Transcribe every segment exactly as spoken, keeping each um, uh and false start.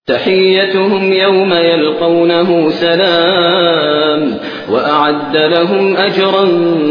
تحيتهم يوم يلقونه سلام وأعد لهم أجرا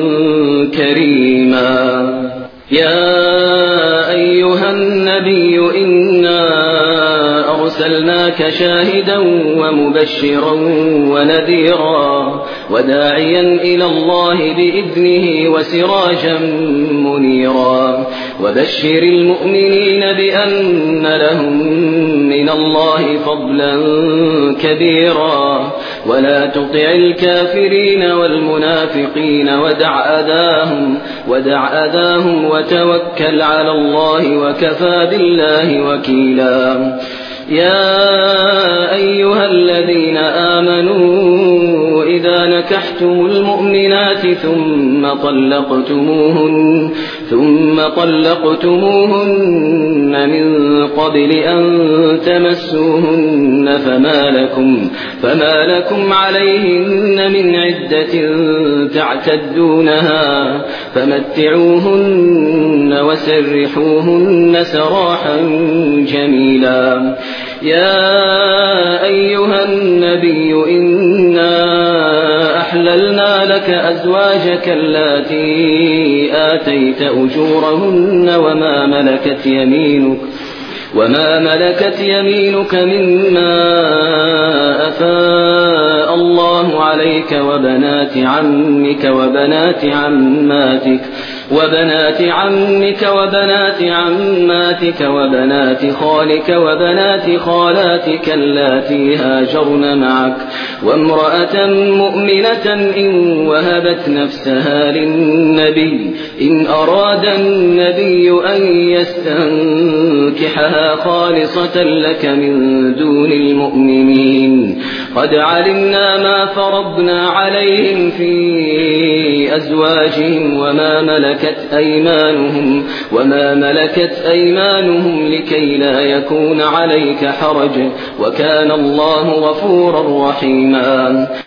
كريما. يا أيها النبي إنا أرسلناك شاهدا ومبشرا ونذيرا وداعيا إلى الله بإذنه وسراجا منيرا وبشر المؤمنين بأن لهم من الله فضلا كبيرا ولا تطع الكافرين والمنافقين ودع أذاهم, ودع أذاهم وتوكل على الله وكفى بالله وكيلا. يا أيها الذين آمنوا إذا نكحتم المؤمنات ثم طلقتموهن, ثم طلقتموهن من قبل أن تمسوهن فما لكم, فما لكم عليهن من عدة تعتدونها فمتعوهن وسرحوهن سراحا جميلا. يا أيها النبي إنا أحللنا لك أزواجك اللاتي آتيت أجورهن وما ملكت يمينك وما ملكت يمينك مما أفاء الله عليك وبنات عمك وبنات عماتك وبنات عمك وبنات عماتك وبنات خالك وبنات خالاتك اللاتي هاجرن معك وامرأة مؤمنة إن وهبت نفسها للنبي إن أراد النبي أن يستنكحها خالصة لك من دون المؤمنين. قد علمنا ما فرضنا عليهم في أزواجهم وما ملكت أيمانهم وما ملكت أيمانهم لكي لا يكون عليك حرج وكان الله غفورا رحيما.